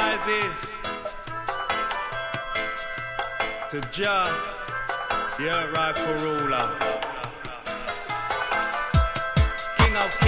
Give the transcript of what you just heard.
rises to Jah, your rightful ruler, King of Kings.